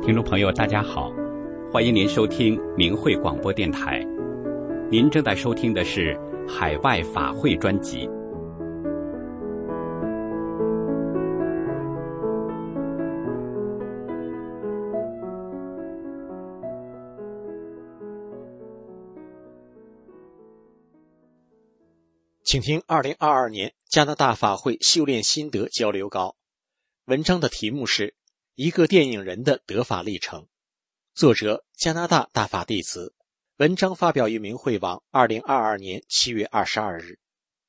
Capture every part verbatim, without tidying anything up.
听众朋友大家好，欢迎您收听明慧广播电台。您正在收听的是海外法会专辑。 请听二零二二年加拿大法会修炼心得交流稿，文章的题目是一个电影人的得法历程，作者加拿大大法弟子，文章发表于明慧网二零二二年七月二十二日。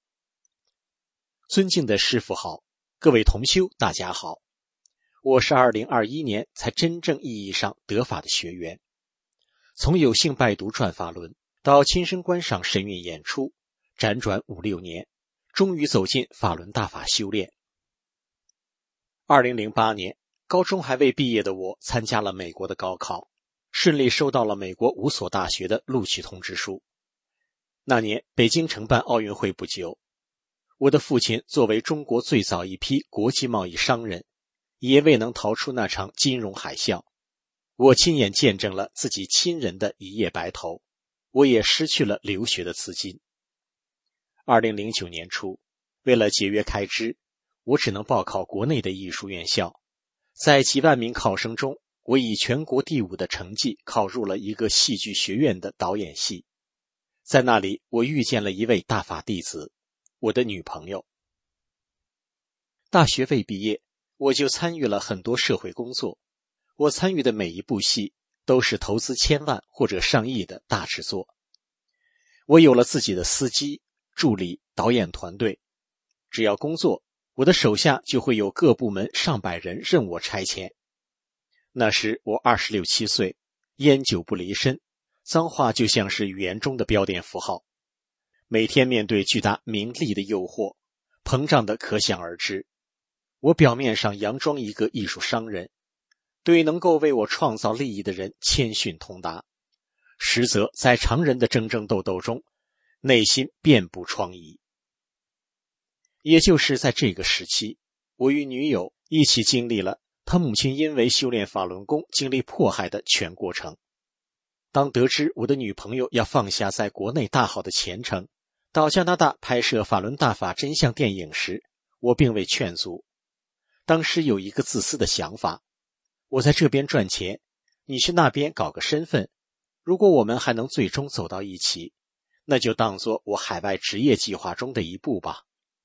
尊敬的师父好，各位同修大家好，我是二零二一年才真正意义上得法的学员，从有幸拜读转法轮到亲身观赏神韵演出，辗转五六年，终于走进法轮大法修炼。二零零八年，高中还未毕业的我参加了美国的高考，顺利收到了美国五所大学的录取通知书。那年北京承办奥运会不久，我的父亲作为中国最早一批国际贸易商人，也未能逃出那场金融海啸。我亲眼见证了自己亲人的一夜白头，我也失去了留学的资金。二零零九年初，为了节约开支，我只能报考国内的艺术院校。在几万名考生中，我以全国第五的成绩考入了一个戏剧学院的导演系。在那里，我遇见了一位大法弟子，我的女朋友。大学未毕业，我就参与了很多社会工作。我参与的每一部戏都是投资千万或者上亿的大制作。我有了自己的司机、助理、导演团队，只要工作，我的手下就会有各部门上百人任我差遣。那时我二十六七岁，烟酒不离身，脏话就像是语言中的标点符号。每天面对巨大名利的诱惑，膨胀的可想而知。我表面上佯装一个艺术商人，对能够为我创造利益的人谦逊通达，实则在常人的争争斗斗中，内心遍布疮痍。也就是在这个时期，我与女友一起经历了她母亲因为修炼法轮功经历迫害的全过程。当得知我的女朋友要放下在国内大好的前程，到加拿大拍摄法轮大法真相电影时，我并未劝阻。当时有一个自私的想法，我在这边赚钱，你去那边搞个身份，如果我们还能最终走到一起，那就当作我海外职业计划中的一步吧。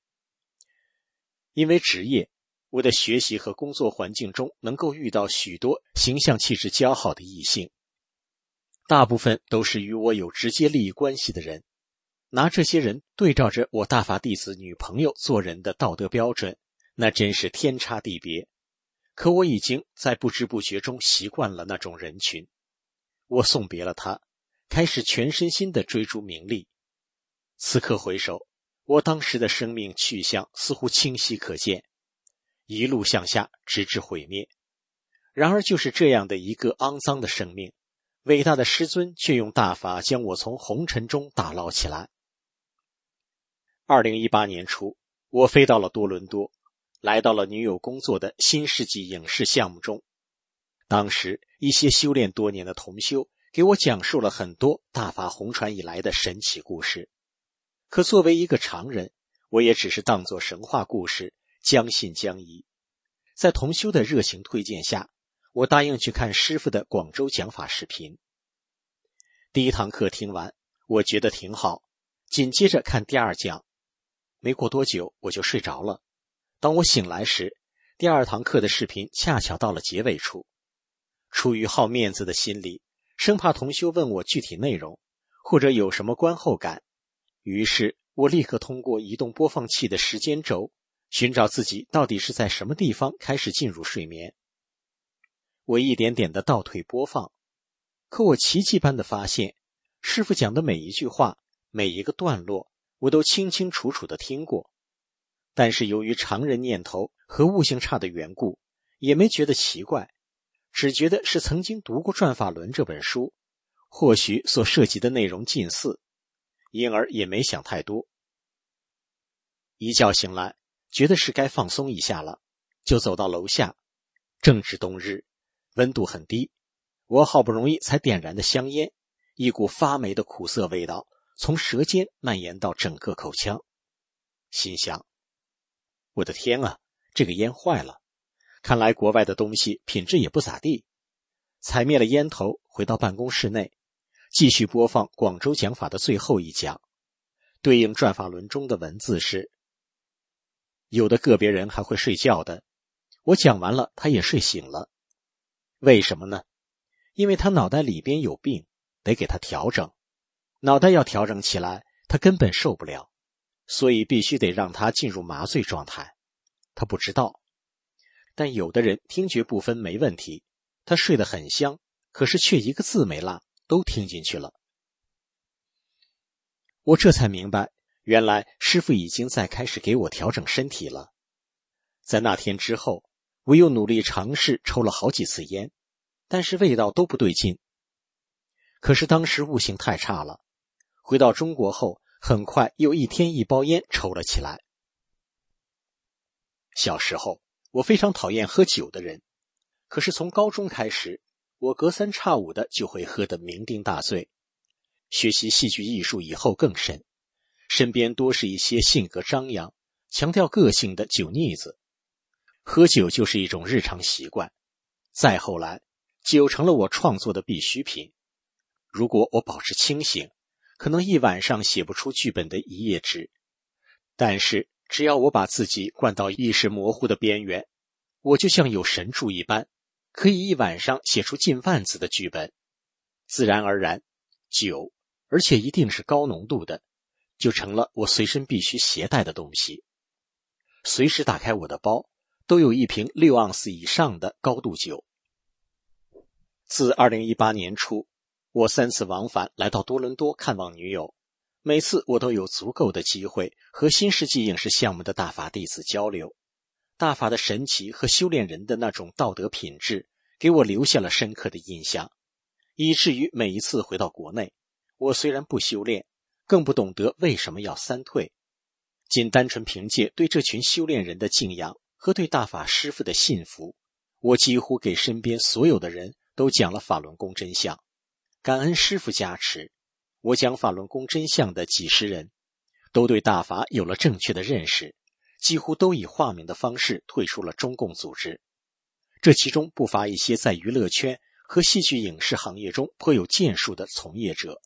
因为职业，我的学习和工作环境中能够遇到许多形象气质姣好的异性，大部分都是与我有直接利益关系的人。拿这些人对照着我大法弟子女朋友做人的道德标准，那真是天差地别。可我已经在不知不觉中习惯了那种人群。我送别了他，开始全身心地追逐名利。此刻回首，我当时的生命去向似乎清晰可见，一路向下，直至毁灭。然而就是这样的一个肮脏的生命，伟大的师尊却用大法将我从红尘中打捞起来。二零一八年初，我飞到了多伦多，来到了女友工作的新世纪影视项目中。当时一些修炼多年的同修给我讲述了很多大法红传以来的神奇故事，可作为一个常人，我也只是当作神话故事，将信将疑。在同修的热情推荐下，我答应去看师父的广州讲法视频。第一堂课听完，我觉得挺好，紧接着看第二讲。没过多久我就睡着了。当我醒来时，第二堂课的视频恰巧到了结尾处。出于好面子的心理，生怕同修问我具体内容，或者有什么观后感，于是我立刻通过移动播放器的时间轴，寻找自己到底是在什么地方开始进入睡眠。我一点点地倒退播放，可我奇迹般地发现，师父讲的每一句话，每一个段落，我都清清楚楚地听过。但是由于常人念头和悟性差的缘故，也没觉得奇怪，只觉得是曾经读过《转法轮》这本书，或许所涉及的内容近似，因而也没想太多。一觉醒来，觉得是该放松一下了，就走到楼下。正值冬日， 温度很低，我好不容易才点燃的香烟，一股发霉的苦涩味道从舌尖蔓延到整个口腔。心想，我的天啊，这个烟坏了，看来国外的东西品质也不咋地。踩灭了烟头，回到办公室内，继续播放广州讲法的最后一讲。对应转法轮中的文字是：有的个别人还会睡觉的，我讲完了他也睡醒了。为什么呢？因为他脑袋里边有病，得给他调整。脑袋要调整起来，他根本受不了，所以必须得让他进入麻醉状态。他不知道，但有的人听觉部分没问题，他睡得很香，可是却一个字没落，都听进去了。我这才明白，原来师父已经在开始给我调整身体了。在那天之后，我又努力尝试抽了好几次烟，但是味道都不对劲。可是当时悟性太差了，回到中国后，很快又一天一包烟抽了起来。小时候，我非常讨厌喝酒的人，可是从高中开始，我隔三差五的就会喝得酩酊大醉。学习戏剧艺术以后更甚，身边多是一些性格张扬、强调个性的酒腻子，喝酒就是一种日常习惯。再后来，酒成了我创作的必需品。如果我保持清醒，可能一晚上写不出剧本的一页纸，但是只要我把自己灌到意识模糊的边缘，我就像有神助一般，可以一晚上写出近万字的剧本。自然而然，酒，而且一定是高浓度的，就成了我随身必须携带的东西。随时打开我的包，都有一瓶六盎司以上的高度酒。自二零一八年初，我三次往返来到多伦多看望女友，每次我都有足够的机会和新世纪影视项目的大法弟子交流。大法的神奇和修炼人的那种道德品质，给我留下了深刻的印象，以至于每一次回到国内，我虽然不修炼，更不懂得为什么要三退，仅单纯凭借对这群修炼人的敬仰和对大法师父的信服，我几乎给身边所有的人都讲了法轮功真相。感恩师父加持，我讲法轮功真相的几十人都对大法有了正确的认识，几乎都以化名的方式退出了中共组织。这其中不乏一些在娱乐圈和戏剧影视行业中颇有建树的从业者。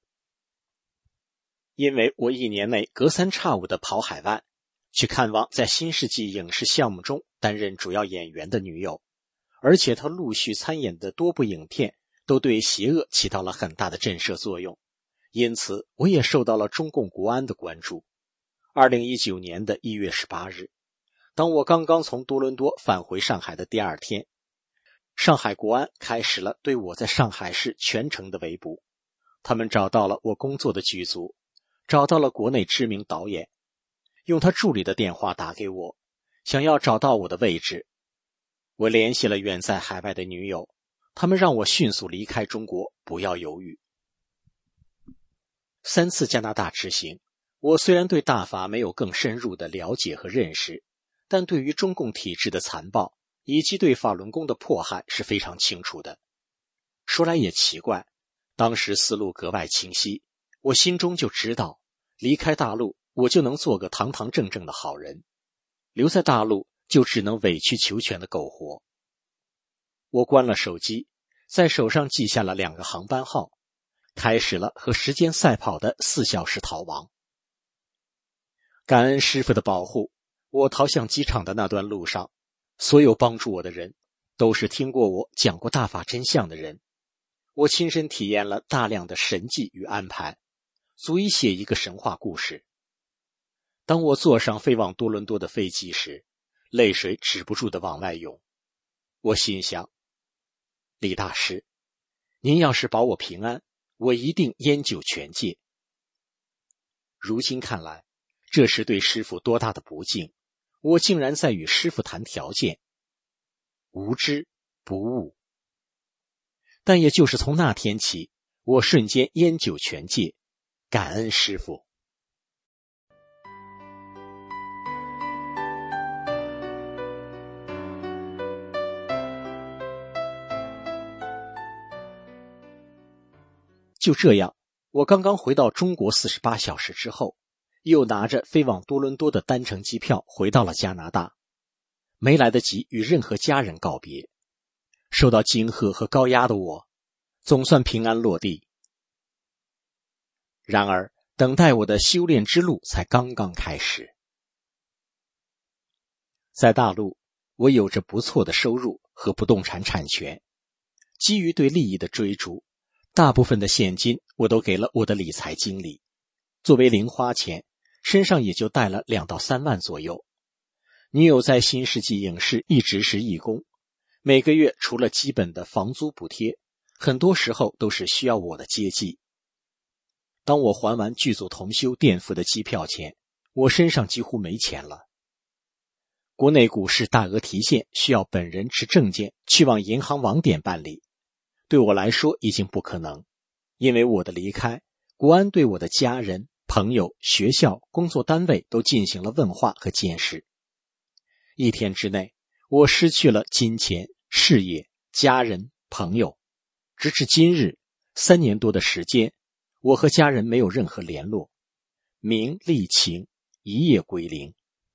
因为我一年内隔三差五地跑海外，去看望在新世纪影视项目中担任主要演员的女友，而且她陆续参演的多部影片都对邪恶起到了很大的震慑作用，因此我也受到了中共国安的关注。二零一九年的一月十八日，当我刚刚从多伦多返回上海的第二天，上海国安开始了对我在上海市全程的围捕。他们找到了我工作的剧组，找到了国内知名导演，用他助理的电话打给我，想要找到我的位置。我联系了远在海外的女友，他们让我迅速离开中国，不要犹豫。三次加拿大之行，我虽然对大法没有更深入的了解和认识，但对于中共体制的残暴以及对法轮功的迫害是非常清楚的。说来也奇怪，当时思路格外清晰，我心中就知道，离开大陆我就能做个堂堂正正的好人，留在大陆就只能委曲求全的苟活。我关了手机，在手上记下了两个航班号，开始了和时间赛跑的四小时逃亡。感恩师父的保护，我逃向机场的那段路上，所有帮助我的人都是听过我讲过大法真相的人。我亲身体验了大量的神迹与安排，足以写一个神话故事。当我坐上飞往多伦多的飞机时，泪水止不住地往外涌。我心想，李大师，您要是保我平安，我一定烟酒全戒。如今看来，这是对师父多大的不敬，我竟然在与师父谈条件。无知不悟。但也就是从那天起，我瞬间烟酒全戒，感恩师父。 就这样，我刚刚回到中国四十八小时之后，又拿着飞往多伦多的单程机票回到了加拿大，没来得及与任何家人告别。受到惊吓和高压的我，总算平安落地。然而，等待我的修炼之路才刚刚开始。在大陆，我有着不错的收入和不动产产权，基于对利益的追逐，大部分的现金我都给了我的理财经理，作为零花钱，身上也就带了两到三万左右。女友在新世纪影视一直是义工，每个月除了基本的房租补贴，很多时候都是需要我的接济。当我还完剧组同修垫付的机票钱，我身上几乎没钱了。国内股市大额提现需要本人持证件去往银行网点办理，对我来说已经不可能，因为我的离开，国安对我的家人、朋友、学校、工作单位都进行了问话和监视。一天之内，我失去了金钱、事业、家人、朋友。直至今日，三年多的时间，我和家人没有任何联络，名利情一夜归零。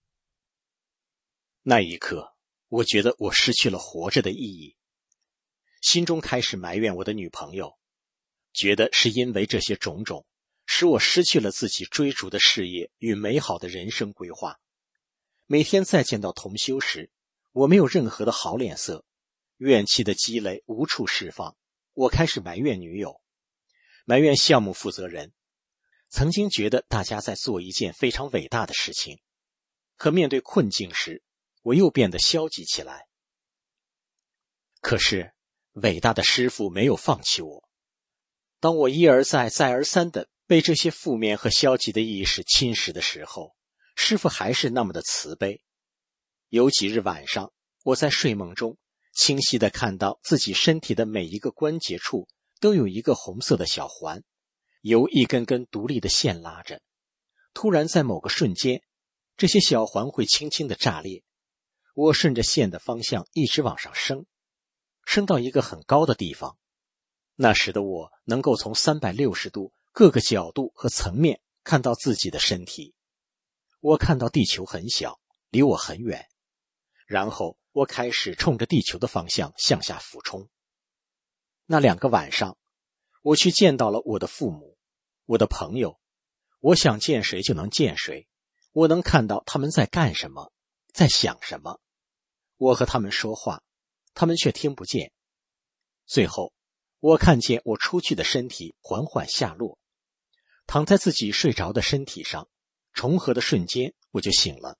那一刻，我觉得我失去了活着的意义，心中开始埋怨我的女朋友，觉得是因为这些种种，使我失去了自己追逐的事业与美好的人生规划。每天再见到同修时，我没有任何的好脸色，怨气的积累无处释放，我开始埋怨女友，埋怨项目负责人。曾经觉得大家在做一件非常伟大的事情，可面对困境时，我又变得消极起来。可是，伟大的师父没有放弃我。当我一而再、再而三地被这些负面和消极的意识侵蚀的时候，师父还是那么的慈悲。有几日晚上，我在睡梦中清晰地看到自己身体的每一个关节处都有一个红色的小环，由一根根独立的线拉着。突然在某个瞬间，这些小环会轻轻地炸裂。我顺着线的方向一直往上升，升到一个很高的地方。那时的我能够从三百六十度各个角度和层面看到自己的身体。我看到地球很小，离我很远。然后我开始冲着地球的方向向下俯冲。那两个晚上，我去见到了我的父母，我的朋友。我想见谁就能见谁，我能看到他们在干什么，在想什么。我和他们说话，他们却听不见。最后，我看见我出去的身体缓缓下落，躺在自己睡着的身体上，重合的瞬间我就醒了。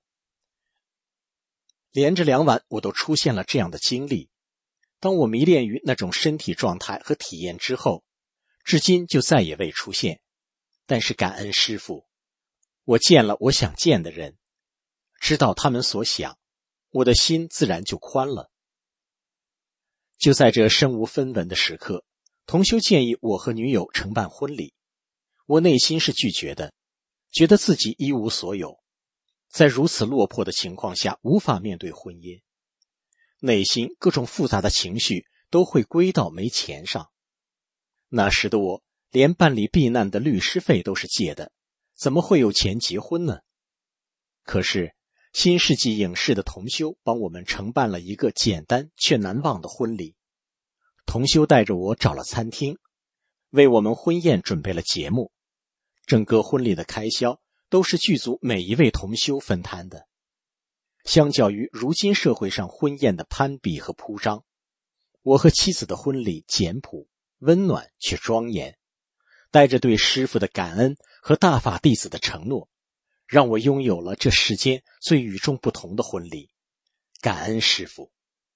连着两晚我都出现了这样的经历。当我迷恋于那种身体状态和体验之后，至今就再也未出现。但是感恩师父，我见了我想见的人，知道他们所想，我的心自然就宽了。就在这身无分文的时刻，同修建议我和女友承办婚礼。我内心是拒绝的，觉得自己一无所有，在如此落魄的情况下无法面对婚姻，内心各种复杂的情绪都会归到没钱上。那时的我连办理避难的律师费都是借的，怎么会有钱结婚呢？可是新世纪影视的同修帮我们承办了一个简单却难忘的婚礼。同修带着我找了餐厅，为我们婚宴准备了节目，整个婚礼的开销都是剧组每一位同修分摊的。相较于如今社会上婚宴的攀比和铺张，我和妻子的婚礼简朴、温暖却庄严，带着对师父的感恩和大法弟子的承诺，让我拥有了这世间最与众不同的婚礼。感恩师父。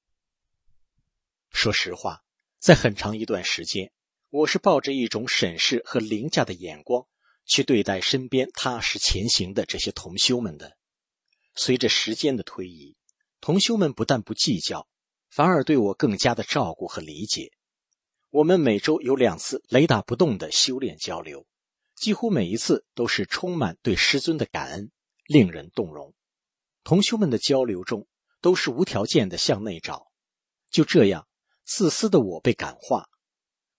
说实话，在很长一段时间，我是抱着一种审视和凌驾的眼光去对待身边踏实前行的这些同修们的。随着时间的推移，同修们不但不计较，反而对我更加的照顾和理解。我们每周有两次雷打不动的修炼交流，几乎每一次都是充满对师尊的感恩，令人动容。同修们的交流中都是无条件的向内找。就这样，自私的我被感化。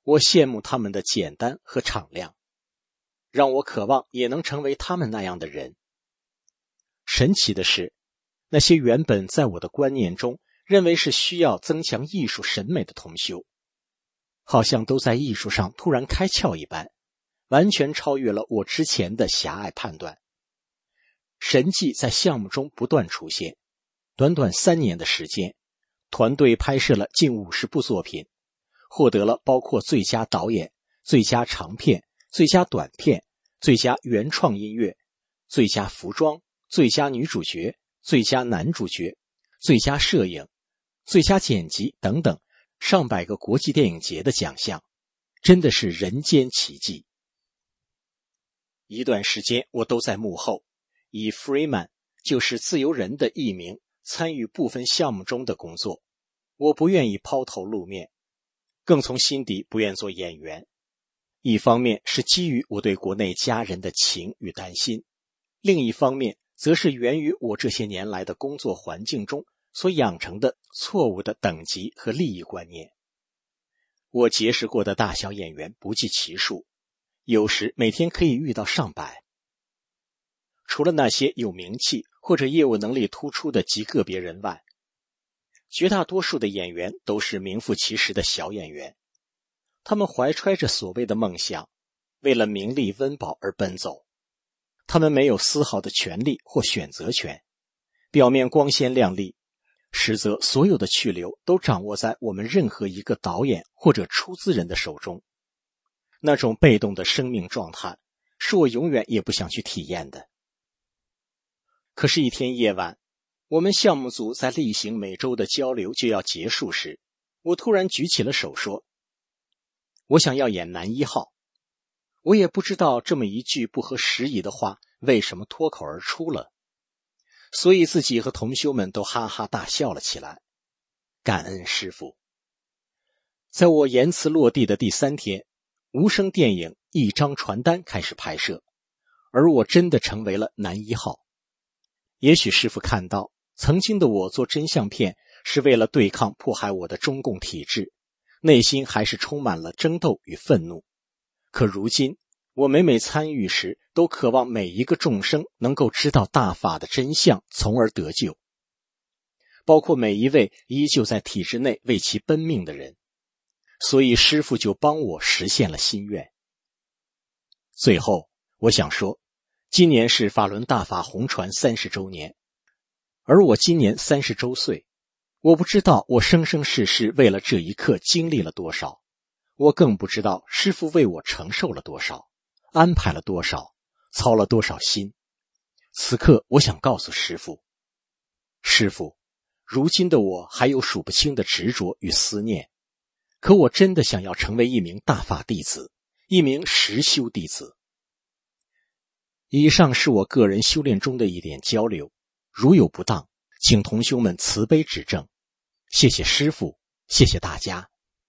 我羡慕他们的简单和敞亮，让我渴望也能成为他们那样的人。神奇的是，那些原本在我的观念中认为是需要增强艺术审美的同修，好像都在艺术上突然开窍一般，完全超越了我之前的狭隘判断。神迹在项目中不断出现，短短三年的时间，团队拍摄了近五十部作品，获得了包括最佳导演、最佳长片、最佳短片、最佳原创音乐、最佳服装、最佳女主角、最佳男主角、最佳摄影、最佳剪辑等等上百个国际电影节的奖项，真的是人间奇迹。一段时间我都在幕后，以 Freeman 就是自由人的艺名参与部分项目中的工作。我不愿意抛头露面，更从心底不愿做演员。一方面是基于我对国内家人的情与担心，另一方面则是源于我这些年来的工作环境中所养成的错误的等级和利益观念。我结识过的大小演员不计其数，有时每天可以遇到上百。除了那些有名气或者业务能力突出的极个别人外，绝大多数的演员都是名副其实的小演员。他们怀揣着所谓的梦想，为了名利温饱而奔走。他们没有丝毫的权利或选择权，表面光鲜亮丽，实则所有的去留都掌握在我们任何一个导演或者出资人的手中。那种被动的生命状态，是我永远也不想去体验的。可是一天夜晚，我们项目组在例行每周的交流就要结束时，我突然举起了手说，我想要演男一号。我也不知道这么一句不合时宜的话为什么脱口而出了，所以自己和同修们都哈哈大笑了起来。感恩师父。在我言辞落地的第三天，无声电影一张传单开始拍摄，而我真的成为了男一号。也许师父看到曾经的我做真相片是为了对抗迫害我的中共体制，内心还是充满了争斗与愤怒。可如今我每每参与时，都渴望每一个众生能够知道大法的真相，从而得救，包括每一位依旧在体制内为其奔命的人。所以师父就帮我实现了心愿。最后我想说，今年是法轮大法红传三十周年，而我今年三十周岁。我不知道我生生世世为了这一刻经历了多少，我更不知道师父为我承受了多少，安排了多少，操了多少心。此刻我想告诉师父，师父，如今的我还有数不清的执着与思念，可我真的想要成为一名大法弟子，一名实修弟子。以上是我个人修炼中的一点交流，如有不当，请同修们慈悲指正。谢谢师父，谢谢大家。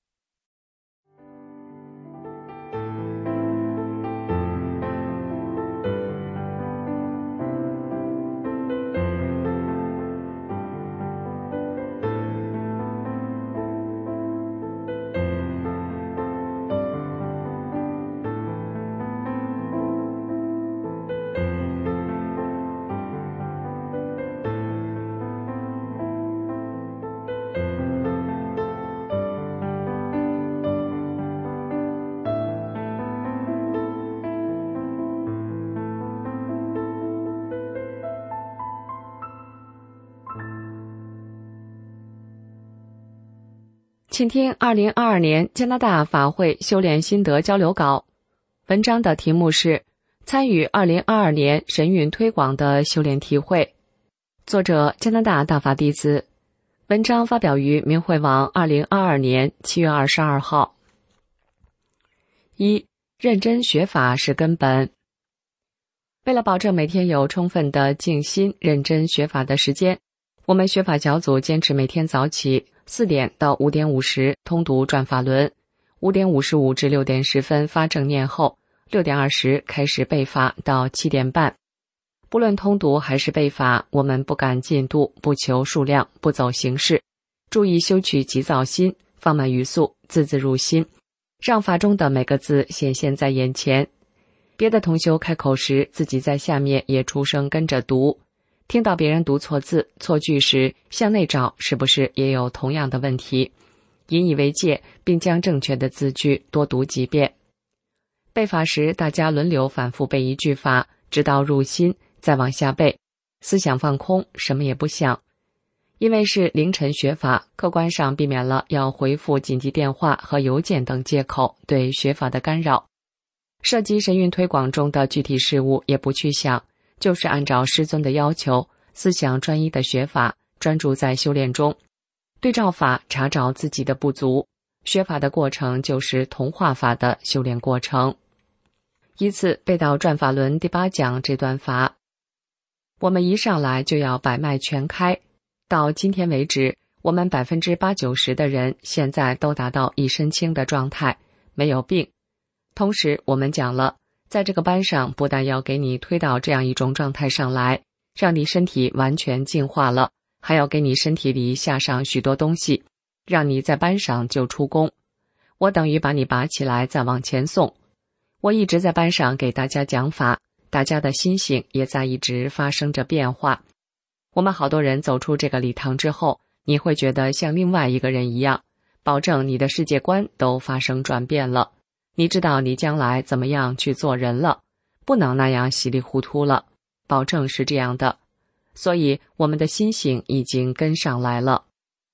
请听二零二二年加拿大法会修炼心得交流稿。文章的题目是参与二零二二年神韵推广的修炼体会，作者加拿大大法弟子。文章发表于明慧网二零二二年七月二十二号。一、认真学法是根本。为了保证每天有充分的静心认真学法的时间，我们学法小组坚持每天早起四点到五点五十通读转法轮，五点五十五至六点十分发正念后，六点二十开始背法到七点半。不论通读还是背法，我们不赶进度，不求数量，不走形式，注意修取急躁心，放慢语速，字字入心， 让法中的每个字显现在眼前。别的同修开口时，自己在下面也出声跟着读。听到别人读错字、错句时，向内找是不是也有同样的问题，引以为戒，并将正确的字句多读几遍。背法时，大家轮流反复背一句法，直到入心，再往下背，思想放空，什么也不想。因为是凌晨学法，客观上避免了要回复紧急电话和邮件等借口对学法的干扰。涉及神韵推广中的具体事务也不去想，就是按照师尊的要求，思想专一的学法，专注在修炼中，对照法查找自己的不足。学法的过程就是同化法的修炼过程。依次背到转法轮第八讲这段法。我们一上来就要百脉全开，到今天为止，我们百分之八九十的人现在都达到一身轻的状态，没有病。同时我们讲了，在这个班上不但要给你推到这样一种状态上来，让你身体完全净化了，还要给你身体里下上许多东西，让你在班上就出功。我等于把你拔起来再往前送。我一直在班上给大家讲法，大家的心性也在一直发生着变化。我们好多人走出这个礼堂之后，你会觉得像另外一个人一样，保证你的世界观都发生转变了。你知道你将来怎么样去做人了，不能那样稀里糊涂了，保证是这样的。所以我们的心性已经跟上来了。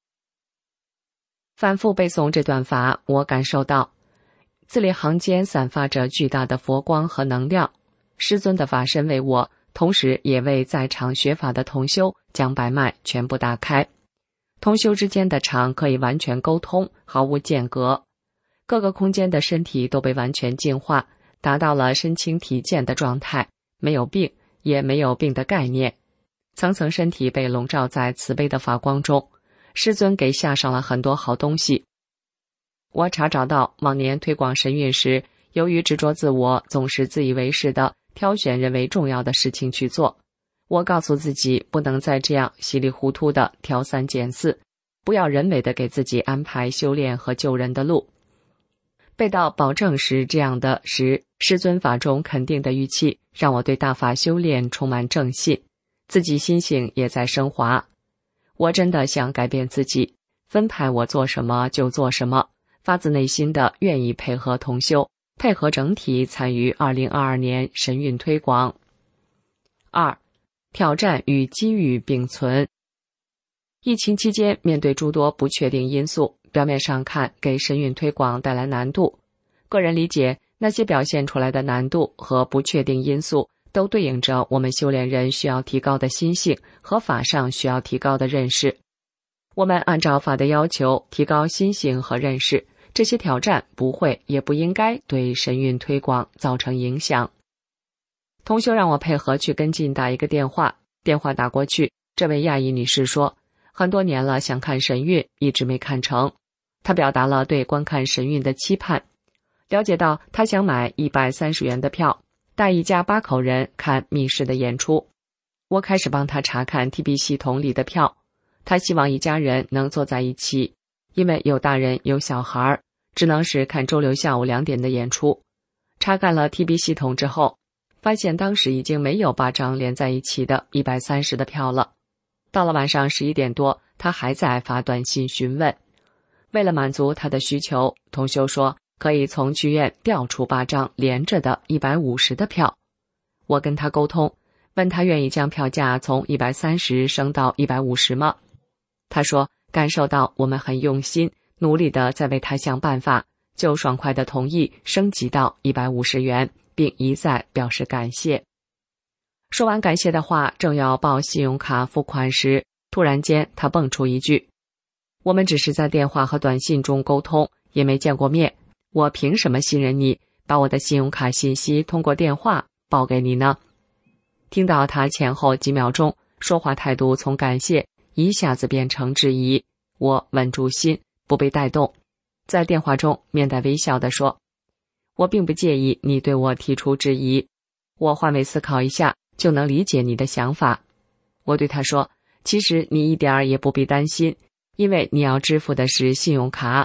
反复背诵这段法，我感受到字里行间散发着巨大的佛光和能量。师尊的法身为我，同时也为在场学法的同修将百脉全部打开。同修之间的场可以完全沟通，毫无间隔。各个空间的身体都被完全净化，达到了身轻体健的状态，没有病，也没有病的概念。层层身体被笼罩在慈悲的法光中，师尊给下上了很多好东西。我查找到往年推广神韵时，由于执着自我，总是自以为是的挑选认为重要的事情去做。我告诉自己，不能再这样稀里糊涂的挑三拣四，不要人为的给自己安排修炼和救人的路。背到保证时这样的时，师尊法中肯定的语气，让我对大法修炼充满正信，自己心性也在升华。我真的想改变自己，分派我做什么就做什么，发自内心的愿意配合同修，配合整体参与二零二二年神韵推广。二、挑战与机遇并存。疫情期间，面对诸多不确定因素，表面上看给神韵推广带来难度。个人理解，那些表现出来的难度和不确定因素，都对应着我们修炼人需要提高的心性和法上需要提高的认识。我们按照法的要求提高心性和认识，这些挑战不会也不应该对神韵推广造成影响。同修让我配合去跟进打一个电话，电话打过去，这位亚裔女士说，很多年了想看神韵，一直没看成。她表达了对观看神韵的期盼，了解到她想买一百三十元的票，带一家八口人看密室的演出。我开始帮她查看 T B 系统里的票，她希望一家人能坐在一起，因为有大人有小孩，只能是看周六下午两点的演出。查看了 T B 系统之后，发现当时已经没有八张连在一起的一百三十的票了。到了晚上十一点多，他还在发短信询问。为了满足他的需求，同修说可以从剧院调出八张连着的一百五十的票。我跟他沟通，问他愿意将票价从一百三十升到一百五十吗？他说感受到我们很用心，努力的在为他想办法，就爽快的同意升级到一百五十元，并一再表示感谢。说完感谢的话，正要报信用卡付款时，突然间他蹦出一句，我们只是在电话和短信中沟通，也没见过面，我凭什么信任你，把我的信用卡信息通过电话报给你呢？听到他前后几秒钟说话态度从感谢一下子变成质疑，我稳住心，不被带动，在电话中面带微笑地说，我并不介意你对我提出质疑，我换位思考一下就能理解你的想法。我对他说，其实你一点儿也不必担心，因为你要支付的是信用卡，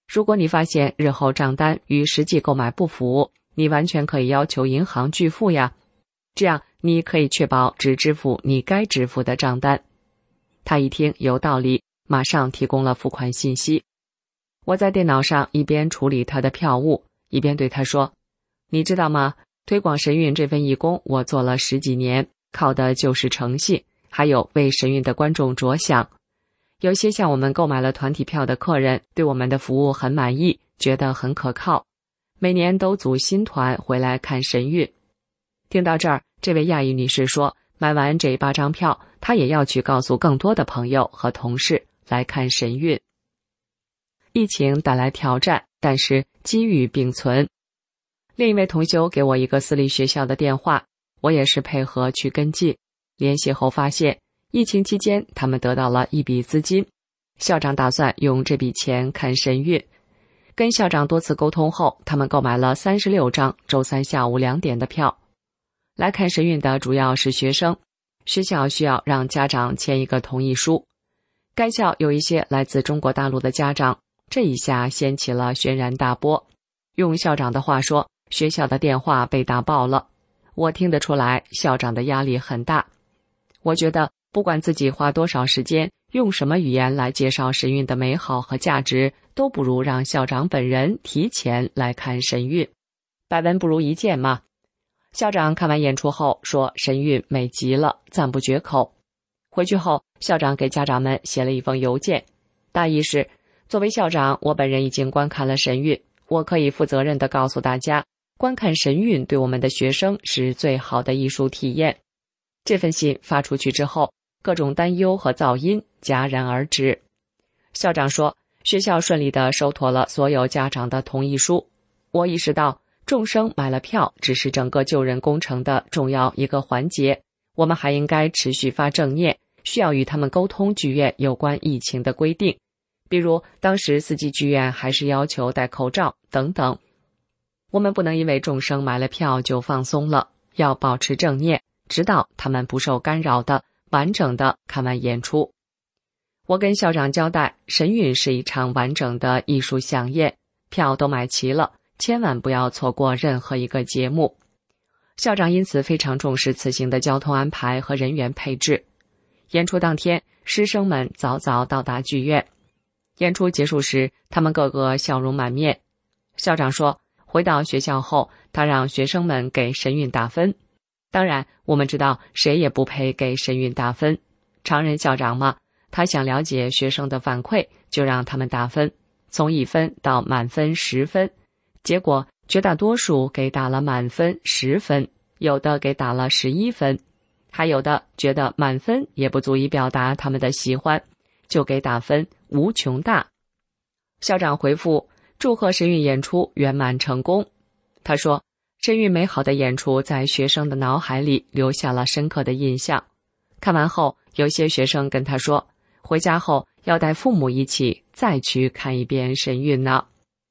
如果你发现日后账单与实际购买不符，你完全可以要求银行拒付呀，这样你可以确保只支付你该支付的账单。他一听有道理，马上提供了付款信息。我在电脑上一边处理他的票务，一边对他说，你知道吗？推广神韵这份义工我做了十几年，靠的就是诚信，还有为神韵的观众着想。有些向我们购买了团体票的客人对我们的服务很满意，觉得很可靠，每年都组新团回来看神韵。听到这儿，这位亚裔女士说，买完这八张票，她也要去告诉更多的朋友和同事来看神韵。疫情带来挑战，但是机遇并存。另一位同修给我一个私立学校的电话，我也是配合去跟进。联系后发现，疫情期间他们得到了一笔资金，校长打算用这笔钱看神韵。跟校长多次沟通后，他们购买了三十六张周三下午两点的票。来看神韵的主要是学生，学校需要让家长签一个同意书。该校有一些来自中国大陆的家长，这一下掀起了轩然大波。用校长的话说，学校的电话被打爆了。我听得出来，校长的压力很大。我觉得不管自己花多少时间，用什么语言来介绍神韵的美好和价值，都不如让校长本人提前来看神韵。百闻不如一见嘛。校长看完演出后说，神韵美极了，赞不绝口。回去后，校长给家长们写了一封邮件，大意是，作为校长，我本人已经观看了神韵，我可以负责任地告诉大家，观看神韵对我们的学生是最好的艺术体验。这份信发出去之后，各种担忧和噪音戛然而止。校长说，学校顺利地收妥了所有家长的同意书。我意识到，众生买了票只是整个救人工程的重要一个环节，我们还应该持续发正念，需要与他们沟通剧院有关疫情的规定，比如当时四季剧院还是要求戴口罩等等。我们不能因为众生买了票就放松了，要保持正念，直到他们不受干扰的完整的看完演出。我跟校长交代，神韵是一场完整的艺术飨宴，票都买齐了，千万不要错过任何一个节目。校长因此非常重视此行的交通安排和人员配置。演出当天，师生们早早到达剧院。演出结束时，他们个个笑容满面。校长说，回到学校后，他让学生们给神韵打分。当然，我们知道谁也不配给神韵打分。常人校长嘛，他想了解学生的反馈，就让他们打分，从一分到满分十分。结果绝大多数给打了满分十分，有的给打了十一分，还有的觉得满分也不足以表达他们的喜欢，就给打分无穷大。校长回复，祝贺神韵演出圆满成功。他说，神韵美好的演出在学生的脑海里留下了深刻的印象。看完后，有些学生跟他说，回家后要带父母一起再去看一遍神韵呢。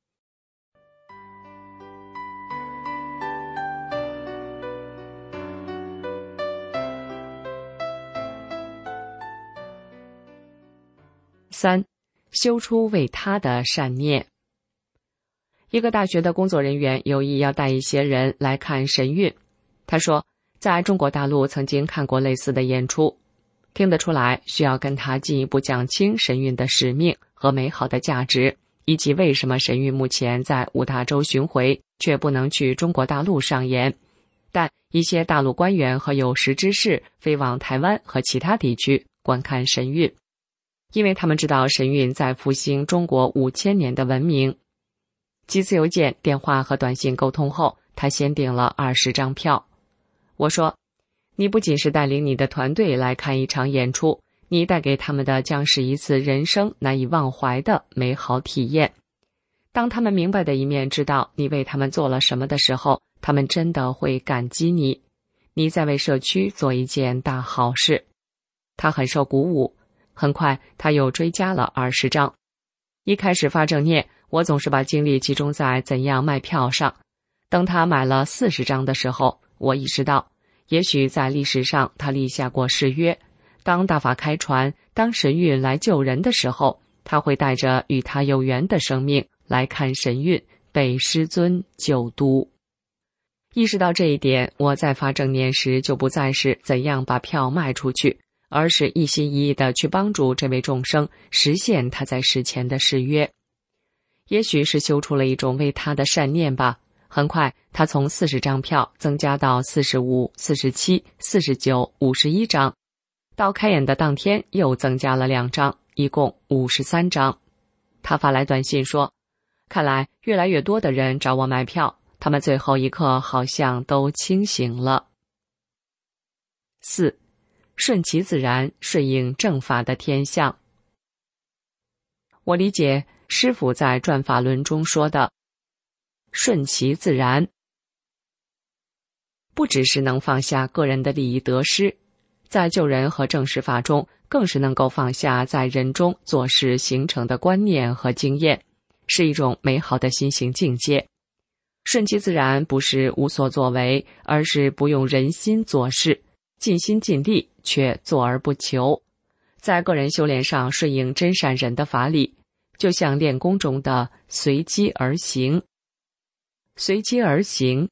三，修出为他的善念。一个大学的工作人员有意要带一些人来看神韵。他说，在中国大陆曾经看过类似的演出，听得出来需要跟他进一步讲清神韵的使命和美好的价值，以及为什么神韵目前在五大洲巡回，却不能去中国大陆上演。但一些大陆官员和有识之士飞往台湾和其他地区观看神韵，因为他们知道神韵在复兴中国五千年的文明。几次邮件、电话和短信沟通后，他先订了二十张票。我说，你不仅是带领你的团队来看一场演出，你带给他们的将是一次人生难以忘怀的美好体验。当他们明白的一面知道你为他们做了什么的时候，他们真的会感激你。你在为社区做一件大好事。他很受鼓舞，很快他又追加了二十张。一开始发正念，我总是把精力集中在怎样卖票上。等他买了四十张的时候，我意识到，也许在历史上他立下过誓约，当大法开船，当神韵来救人的时候，他会带着与他有缘的生命来看神韵，被师尊救度。意识到这一点，我在发正念时就不再是怎样把票卖出去，而是一心一意地去帮助这位众生实现他在世前的誓约。也许是修出了一种为他的善念吧，很快他从四十张票增加到四十五、四十七、四十九、五十一张，到开演的当天又增加了两张，一共五十三张。他发来短信说，看来越来越多的人找我买票，他们最后一刻好像都清醒了。四，顺其自然，顺应正法的天象。我理解师父在转法轮中说的顺其自然，不只是能放下个人的利益得失，在救人和正实法中更是能够放下在人中做事形成的观念和经验，是一种美好的心性境界。顺其自然不是无所作为，而是不用人心做事，尽心尽力却做而不求。在个人修炼上顺应真善忍的法理，就像练功中的随机而行。随机而行，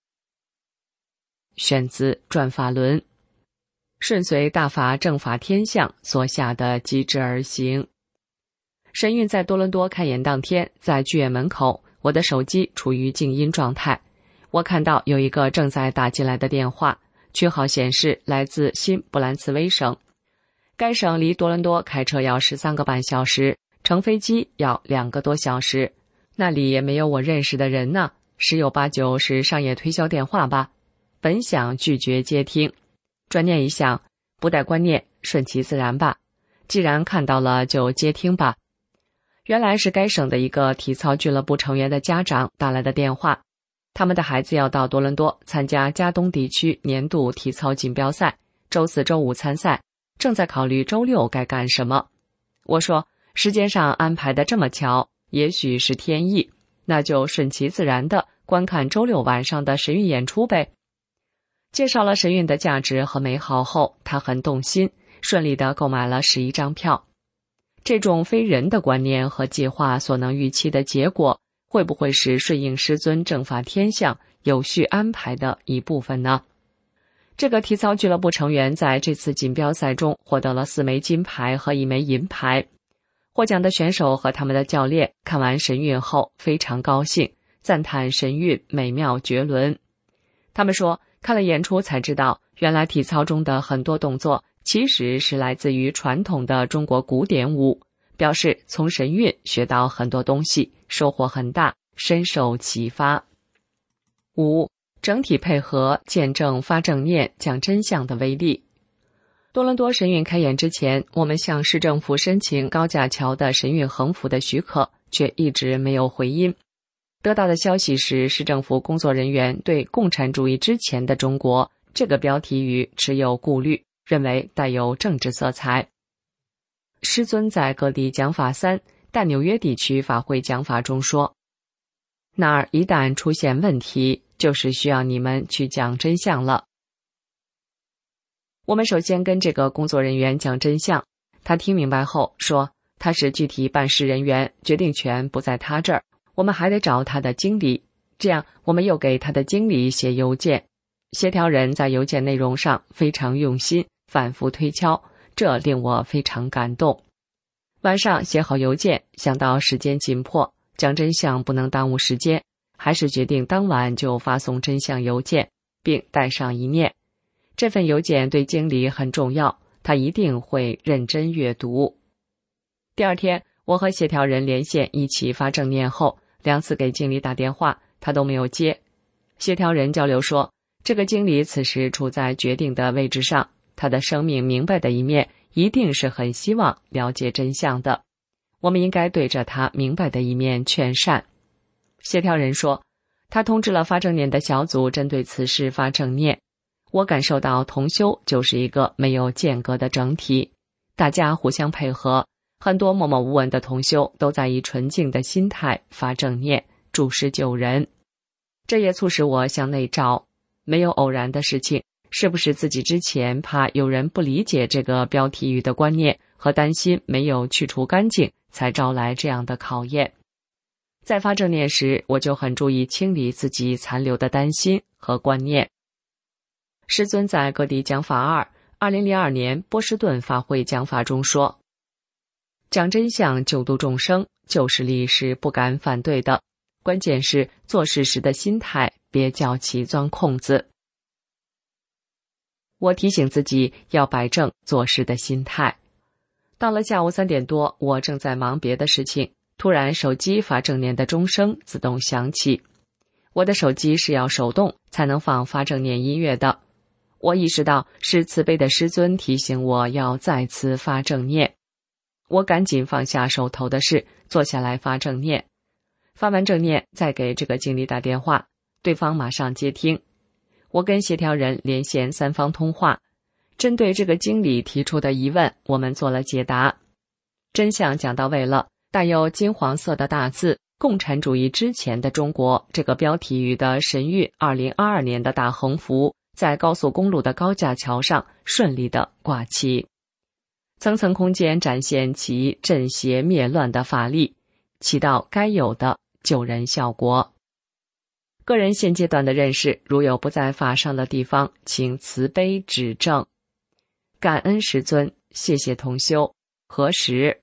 选自转法轮，顺随大法正法天象所下的机制而行。神韵在多伦多开演当天，在剧院门口，我的手机处于静音状态。我看到有一个正在打进来的电话，区号显示来自新布兰茨威省。该省离多伦多开车要十三个半小时，乘飞机要两个多小时。那里也没有我认识的人呢，十有八九是商业推销电话吧。本想拒绝接听，转念一想，不带观念，顺其自然吧。既然看到了，就接听吧。原来是该省的一个体操俱乐部成员的家长打来的电话，他们的孩子要到多伦多参加加东地区年度体操锦标赛，周四周五参赛，正在考虑周六该干什么。我说，时间上安排的这么巧，也许是天意，那就顺其自然的观看周六晚上的神韵演出呗。介绍了神韵的价值和美好后，他很动心，顺利地购买了十一张票。这种非人的观念和计划所能预期的结果，会不会是顺应师尊正法天象有序安排的一部分呢？这个体操俱乐部成员在这次锦标赛中获得了四枚金牌和一枚银牌。获奖的选手和他们的教练看完神韵后非常高兴，赞叹神韵美妙绝伦。他们说，看了演出才知道，原来体操中的很多动作其实是来自于传统的中国古典舞，表示从神韵学到很多东西，收获很大，深受启发。五、整体配合见证发正念讲真相的威力。多伦多神韵开演之前，我们向市政府申请高架桥的神韵横幅的许可，却一直没有回音。得到的消息是，市政府工作人员对共产主义之前的中国这个标题语持有顾虑，认为带有政治色彩。师尊在各地讲法三，但纽约地区法会讲法中说，那儿一旦出现问题，就是需要你们去讲真相了。我们首先跟这个工作人员讲真相，他听明白后说，他是具体办事人员，决定权不在他这儿，我们还得找他的经理。这样我们又给他的经理写邮件，协调人在邮件内容上非常用心，反复推敲，这令我非常感动。晚上写好邮件，想到时间紧迫，讲真相不能耽误时间，还是决定当晚就发送真相邮件，并带上一念，这份邮件对经理很重要，他一定会认真阅读。第二天，我和协调人连线一起发正念后，两次给经理打电话，他都没有接。协调人交流说，这个经理此时处在决定的位置上，他的生命明白的一面一定是很希望了解真相的，我们应该对着他明白的一面劝善。协调人说，他通知了发正念的小组针对此事发正念。我感受到同修就是一个没有间隔的整体，大家互相配合，很多默默无闻的同修都在以纯净的心态发正念，助施救人。这也促使我向内照，没有偶然的事情，是不是自己之前怕有人不理解这个标题语的观念和担心没有去除干净，才招来这样的考验。 在发正念时，我就很注意清理自己残留的担心和观念。师尊在各地讲法二二零零二年波士顿法会讲法中说，讲真相救度众生，救世力是不敢反对的，关键是做事时的心态，别叫其钻空子。我提醒自己要摆正做事的心态。到了下午三点多，我正在忙别的事情，突然手机发正念的钟声自动响起。我的手机是要手动才能放发正念音乐的。我意识到是慈悲的师尊提醒我要再次发正念。我赶紧放下手头的事，坐下来发正念。发完正念，再给这个经理打电话，对方马上接听。我跟协调人连线三方通话，针对这个经理提出的疑问，我们做了解答。真相讲到位了，带有金黄色的大字“共产主义之前的中国”这个标题语的神韵二零二二年的大横幅在高速公路的高架桥上顺利地挂起，层层空间展现其镇邪灭乱的法力，起到该有的救人效果。个人现阶段的认识，如有不在法上的地方，请慈悲指正。感恩师尊，谢谢同修。何时？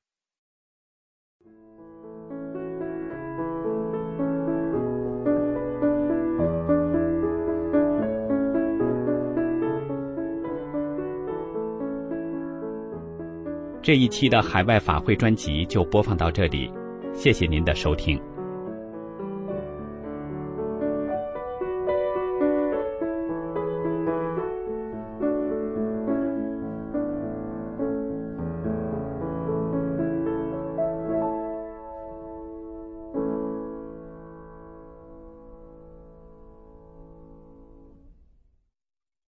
这一期的海外法会专辑就播放到这里，谢谢您的收听。